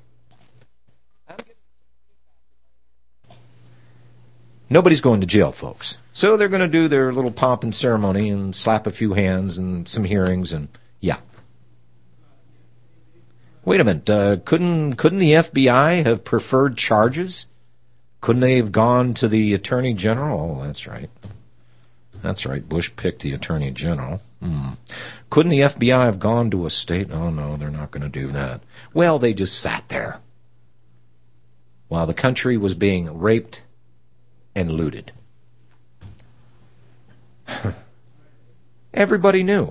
Nobody's going to jail, folks. So they're going to do their little pomp and ceremony and slap a few hands and some hearings and, yeah. Wait a minute, couldn't the FBI have preferred charges? Couldn't they have gone to the Attorney General? Oh, that's right. That's right, Bush picked the Attorney General. Couldn't the FBI have gone to a state? Oh, no, they're not going to do that. Well, they just sat there while the country was being raped and looted. Everybody knew.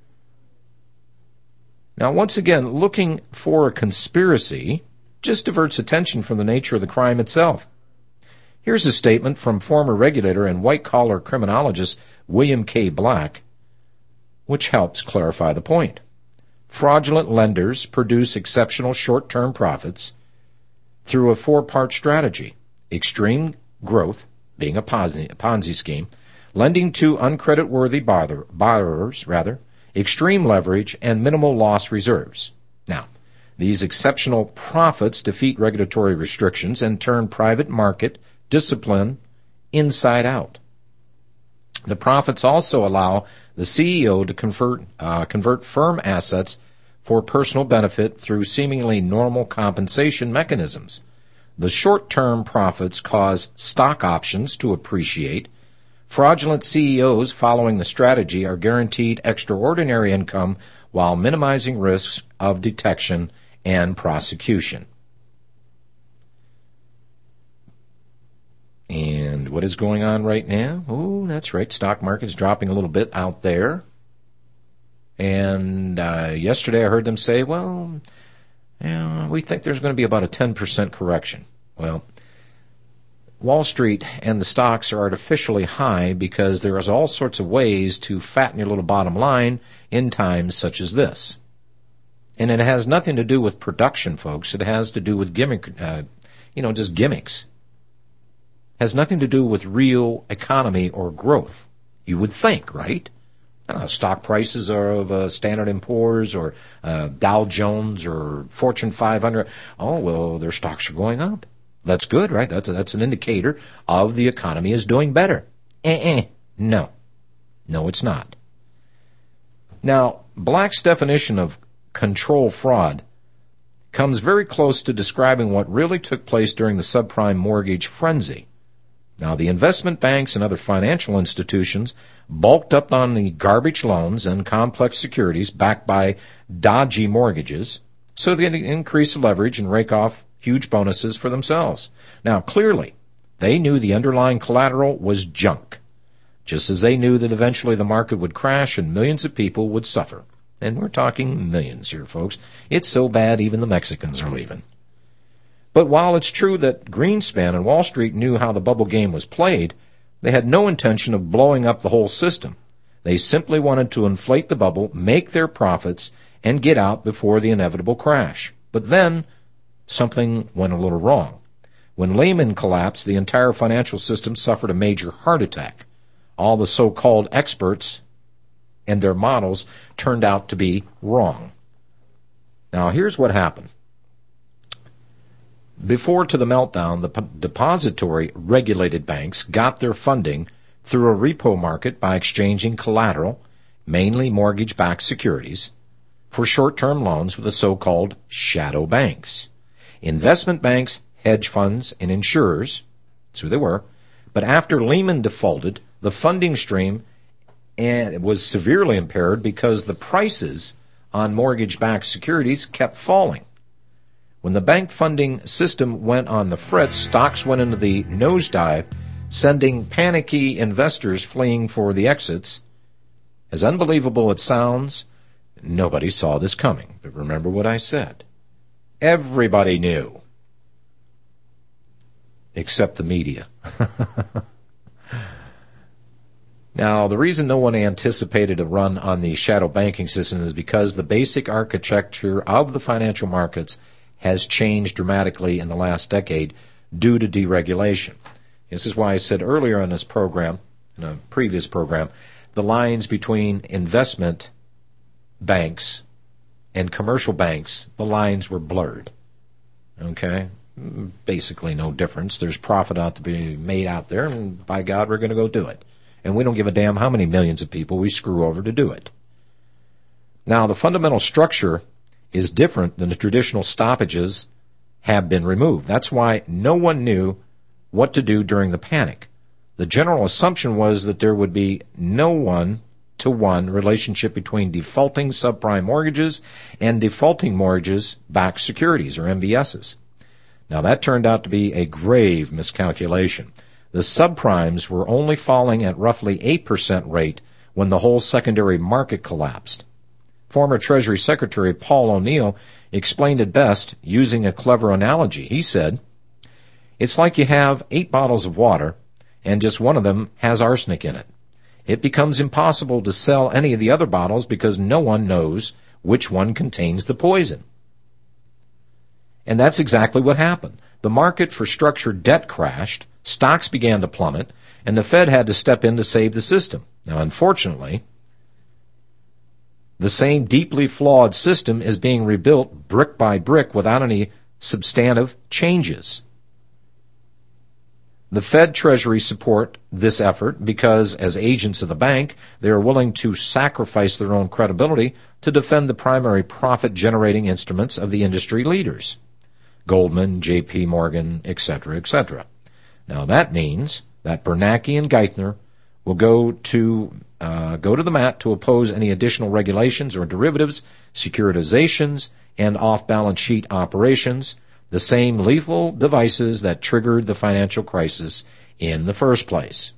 Now, once again, looking for a conspiracy just diverts attention from the nature of the crime itself. Here's a statement from former regulator and white-collar criminologist William K. Black, which helps clarify the point. Fraudulent lenders produce exceptional short-term profits through a four-part strategy: extreme growth, being a Ponzi scheme, lending to uncreditworthy borrowers, extreme leverage, and minimal loss reserves. Now, these exceptional profits defeat regulatory restrictions and turn private market discipline inside out. The profits also allow the CEO to convert firm assets for personal benefit through seemingly normal compensation mechanisms. The short-term profits cause stock options to appreciate. Fraudulent CEOs following the strategy are guaranteed extraordinary income while minimizing risks of detection and prosecution. And what is going on right now? Oh, that's right. Stock market's dropping a little bit out there. And yesterday I heard them say, well, we think there's going to be about a 10% correction. Well, Wall Street and the stocks are artificially high because there is all sorts of ways to fatten your little bottom line in times such as this. And it has nothing to do with production, folks. It has to do with just gimmicks. It has nothing to do with real economy or growth. You would think, right? Stock prices are of Standard & Poor's or Dow Jones or Fortune 500. Oh, well, their stocks are going up. That's good, right? That's an indicator of the economy is doing better. No. No, it's not. Now, Black's definition of control fraud comes very close to describing what really took place during the subprime mortgage frenzy. Now, the investment banks and other financial institutions bulked up on the garbage loans and complex securities backed by dodgy mortgages so they can increase the leverage and rake off huge bonuses for themselves. Now, clearly, they knew the underlying collateral was junk, just as they knew that eventually the market would crash and millions of people would suffer. And we're talking millions here, folks. It's so bad even the Mexicans are leaving. But while it's true that Greenspan and Wall Street knew how the bubble game was played, they had no intention of blowing up the whole system. They simply wanted to inflate the bubble, make their profits, and get out before the inevitable crash. But then something went a little wrong. When Lehman collapsed, the entire financial system suffered a major heart attack. All the so-called experts and their models turned out to be wrong. Now, here's what happened. Before to the meltdown, the depository regulated banks got their funding through a repo market by exchanging collateral, mainly mortgage-backed securities, for short-term loans with the so-called shadow banks. Investment banks, hedge funds, and insurers, that's who they were, but after Lehman defaulted, the funding stream was severely impaired because the prices on mortgage-backed securities kept falling. When the bank funding system went on the fritz, stocks went into the nosedive, sending panicky investors fleeing for the exits. As unbelievable it sounds, nobody saw this coming. But remember what I said. Everybody knew. Except the media. Now, the reason no one anticipated a run on the shadow banking system is because the basic architecture of the financial markets has changed dramatically in the last decade due to deregulation. This is why I said earlier in this program, in a previous program, the lines between investment banks and commercial banks, the lines were blurred. Okay? Basically no difference. There's profit out to be made out there, and by God, we're going to go do it. And we don't give a damn how many millions of people we screw over to do it. Now, the fundamental structure is different than the traditional stoppages have been removed. That's why no one knew what to do during the panic. The general assumption was that there would be no one-to-one relationship between defaulting subprime mortgages and defaulting mortgages-backed securities, or MBSs. Now, that turned out to be a grave miscalculation. The subprimes were only falling at roughly 8% rate when the whole secondary market collapsed. Former Treasury Secretary Paul O'Neill explained it best using a clever analogy. He said, "It's like you have 8 bottles of water, and just one of them has arsenic in it. It becomes impossible to sell any of the other bottles because no one knows which one contains the poison." And that's exactly what happened. The market for structured debt crashed, stocks began to plummet, and the Fed had to step in to save the system. Now, unfortunately, the same deeply flawed system is being rebuilt brick by brick without any substantive changes. The Fed Treasury support this effort because, as agents of the bank, they are willing to sacrifice their own credibility to defend the primary profit-generating instruments of the industry leaders. Goldman, J.P. Morgan, etc., etc. Now that means that Bernanke and Geithner will go to the mat to oppose any additional regulations or derivatives, securitizations, and off-balance sheet operations, the same lethal devices that triggered the financial crisis in the first place.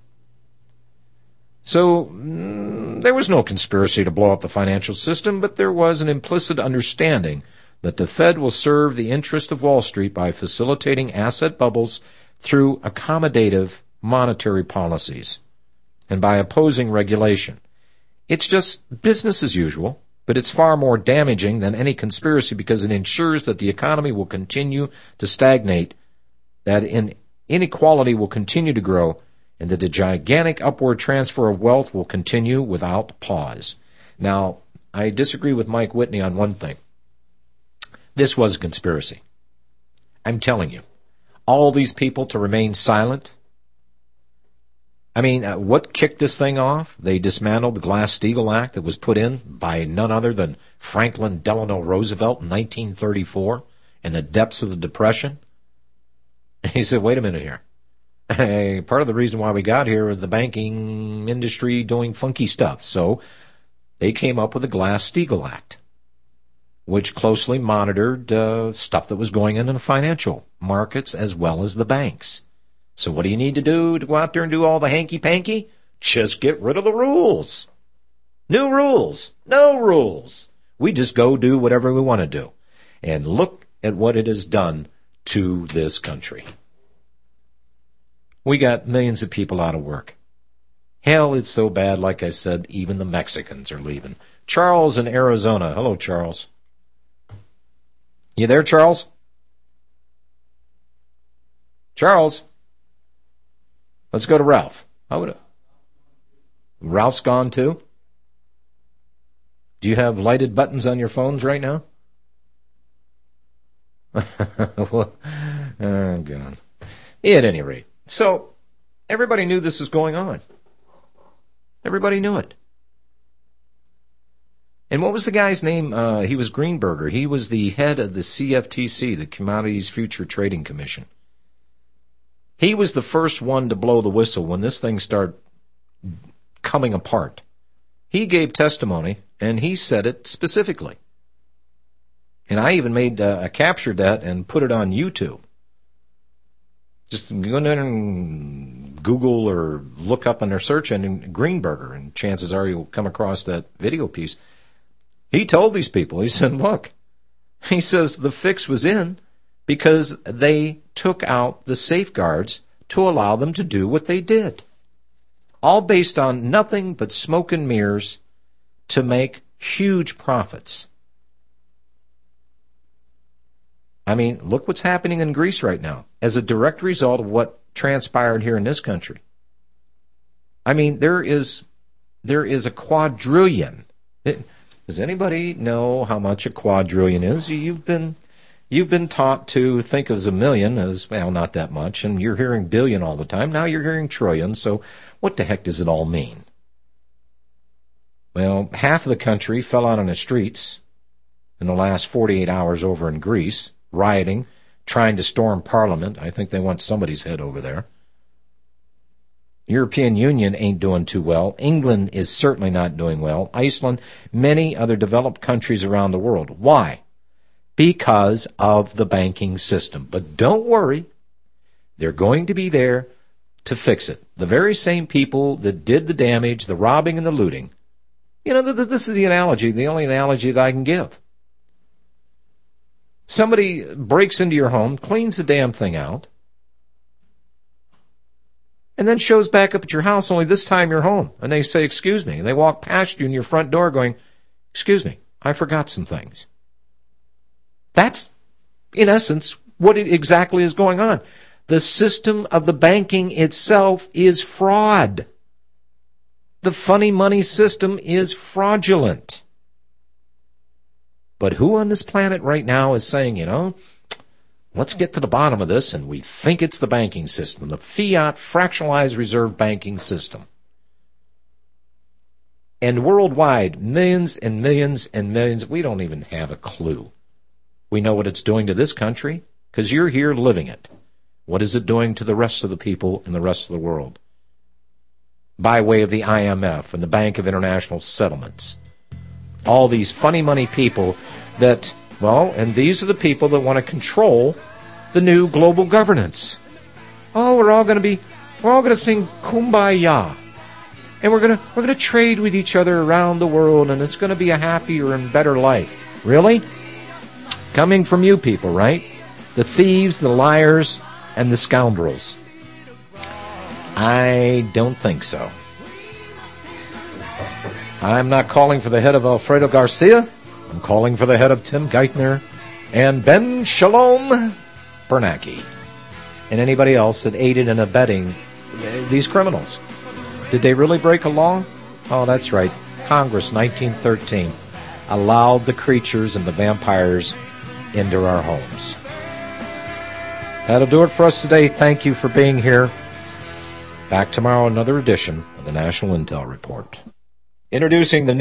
So there was no conspiracy to blow up the financial system, but there was an implicit understanding that the Fed will serve the interest of Wall Street by facilitating asset bubbles through accommodative monetary policies and by opposing regulation. It's just business as usual, but it's far more damaging than any conspiracy because it ensures that the economy will continue to stagnate, that inequality will continue to grow, and that the gigantic upward transfer of wealth will continue without pause. Now, I disagree with Mike Whitney on one thing. This was a conspiracy. I'm telling you. All these people to remain silent. I mean, what kicked this thing off? They dismantled the Glass-Steagall Act that was put in by none other than Franklin Delano Roosevelt in 1934 in the depths of the Depression. He said, wait a minute here. Hey, part of the reason why we got here was the banking industry doing funky stuff. So they came up with the Glass-Steagall Act, which closely monitored stuff that was going in the financial markets as well as the banks. So what do you need to do to go out there and do all the hanky-panky? Just get rid of the rules. New rules. No rules. We just go do whatever we want to do. And look at what it has done to this country. We got millions of people out of work. Hell, it's so bad, like I said, even the Mexicans are leaving. Charles in Arizona. Hello, Charles. You there, Charles? Charles? Let's go to Ralph. Ralph's gone too? Do you have lighted buttons on your phones right now? Oh, God. At any rate. So, everybody knew this was going on. Everybody knew it. And what was the guy's name? He was Greenberger. He was the head of the CFTC, the Commodities Future Trading Commission. He was the first one to blow the whistle when this thing started coming apart. He gave testimony, and he said it specifically. And I even I captured that and put it on YouTube. Just go in there and Google or look up on their search engine Greenberger, and chances are you'll come across that video piece. He told these people, he said, look, he says the fix was in because they took out the safeguards to allow them to do what they did. All based on nothing but smoke and mirrors to make huge profits. I mean, look what's happening in Greece right now as a direct result of what transpired here in this country. I mean, there is a quadrillion. Does anybody know how much a quadrillion is? You've been taught to think of a million as, well, not that much, and you're hearing billion all the time. Now you're hearing trillion, so what the heck does it all mean? Well, half of the country fell out on the streets in the last 48 hours over in Greece, rioting, trying to storm Parliament. I think they want somebody's head over there. European Union ain't doing too well. England is certainly not doing well. Iceland, many other developed countries around the world. Why? Because of the banking system. But don't worry, they're going to be there to fix it. The very same people that did the damage, the robbing and the looting. You know, this is the analogy, the only analogy that I can give. Somebody breaks into your home, cleans the damn thing out, and then shows back up at your house, only this time you're home. And they say, excuse me. And they walk past you in your front door going, excuse me, I forgot some things. That's, in essence, what exactly is going on. The system of the banking itself is fraud. The funny money system is fraudulent. But who on this planet right now is saying, you know, let's get to the bottom of this, and we think it's the banking system, the fiat fractionalized reserve banking system. And worldwide, millions and millions and millions, we don't even have a clue. We know what it's doing to this country because you're here living it. What is it doing to the rest of the people in the rest of the world? By way of the IMF and the Bank of International Settlements. All these funny money people that, well, and these are the people that want to control the new global governance. Oh, we're all going to sing Kumbaya. And we're going to trade with each other around the world, and it's going to be a happier and better life. Really? Coming from you people, right? The thieves, the liars, and the scoundrels. I don't think so. I'm not calling for the head of Alfredo Garcia. I'm calling for the head of Tim Geithner and Ben Shalom Bernanke and anybody else that aided and abetting these criminals. Did they really break a law? Oh, that's right. Congress, 1913, allowed the creatures and the vampires into our homes. That'll do it for us today. Thank you for being here. Back tomorrow, another edition of the National Intel Report. Introducing the